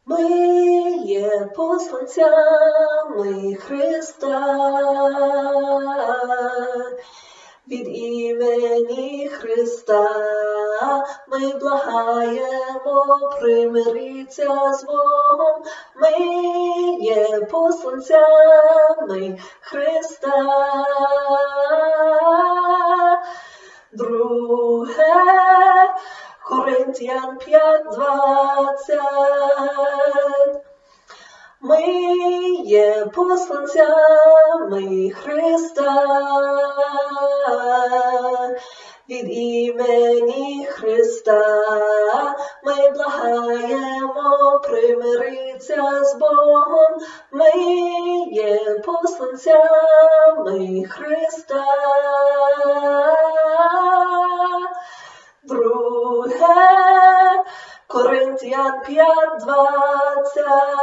Ми є посланцями Христа, від імені Христа ми благаємо, примиріться з Богом. Ми є посланцями Христа. Друге Коринтян 5:20. Ми є посланцями Христа, від імені Христа ми благаємо, примиріться з Богом. Ми є посланцями Христа. Друге Коринтян 5:20.